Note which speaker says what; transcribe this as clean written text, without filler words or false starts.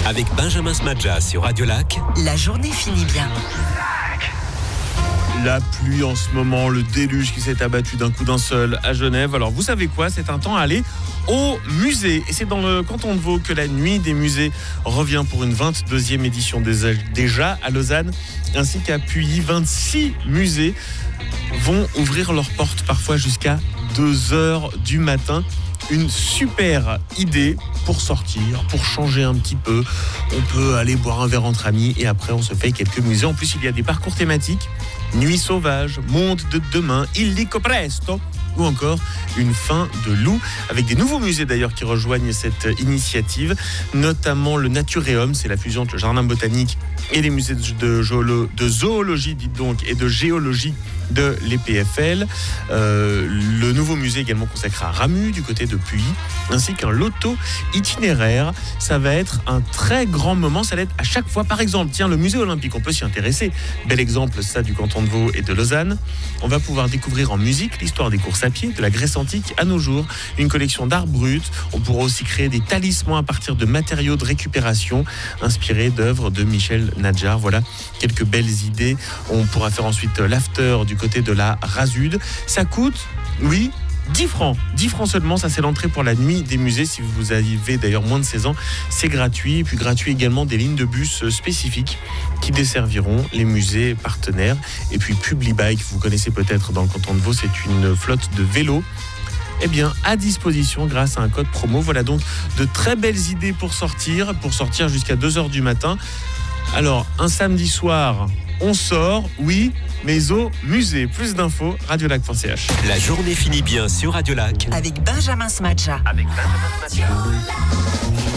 Speaker 1: Avec Benjamin Smadja sur Radio Lac.
Speaker 2: La journée finit bien.
Speaker 3: La pluie en ce moment, le déluge qui s'est abattu d'un coup d'un seul à Genève. Alors vous savez quoi, c'est un temps à aller au musée. Et c'est dans le canton de Vaud que la nuit des musées revient pour une 22e édition déjà à Lausanne, ainsi qu'à Puy. 26 musées vont ouvrir leurs portes parfois jusqu'à 2h du matin. Une super idée pour sortir, pour changer un petit peu. On peut aller boire un verre entre amis et après on se fait quelques musées. En plus, il y a des parcours thématiques. Nuit sauvage, monde de demain, Il dico presto ou encore une fin de loup, avec des nouveaux musées d'ailleurs qui rejoignent cette initiative, notamment le Naturéum, c'est la fusion entre le jardin botanique et les musées de zoologie dites donc, et de géologie de l'EPFL. Le nouveau musée également consacré à Ramu du côté de Puy, ainsi qu'un loto itinéraire. Ça va être un très grand moment, ça va être à chaque fois. Par exemple, tiens, le musée olympique, on peut s'y intéresser. Bel exemple, ça, du canton de Vaud et de Lausanne. On va pouvoir découvrir en musique l'histoire des courses à pied, de la Grèce antique à nos jours, une collection d'art brut. On pourra aussi créer des talismans à partir de matériaux de récupération inspirés d'œuvres de Michel Nadjar. Voilà quelques belles idées. On pourra faire ensuite l'after du côté de la Rasude. Ça coûte, oui, 10 francs. 10 francs seulement, ça c'est l'entrée pour la nuit des musées. Si vous avez d'ailleurs moins de 16 ans, c'est gratuit. Et puis gratuit également des lignes de bus spécifiques qui desserviront les musées partenaires. Et puis Publibike, vous connaissez peut-être dans le canton de Vaud, c'est une flotte de vélos. Eh bien, à disposition grâce à un code promo. Voilà donc de très belles idées pour sortir jusqu'à 2h du matin. Alors, un samedi soir, on sort, oui, mais au musée. Plus d'infos, radiolac.ch.
Speaker 1: La journée finit bien sur Radio Lac.
Speaker 2: Avec Benjamin Smadja.